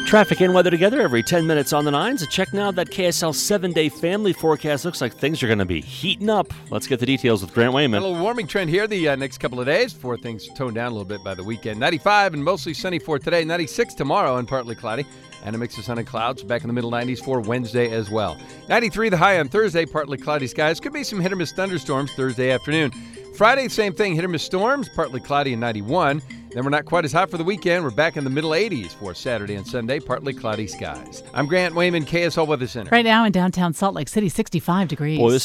Traffic and weather together every 10 minutes on the 9s. Check now that KSL 7-day family forecast. Looks like things are going to be heating up. Let's get the details with Grant Wayman. A little warming trend here the next couple of days before things tone down a little bit by the weekend. 95 and mostly sunny for today. 96 tomorrow and partly cloudy. And a mix of sun and clouds back in the middle 90s for Wednesday as well. 93 the high on Thursday, partly cloudy skies. Could be some hit or miss thunderstorms Thursday afternoon. Friday, same thing, hit or miss storms, partly cloudy and 91. Then we're not quite as hot for the weekend. We're back in the middle 80s for Saturday and Sunday, partly cloudy skies. I'm Grant Wayman, KSL Weather Center. Right now in downtown Salt Lake City, 65 degrees. Boy, this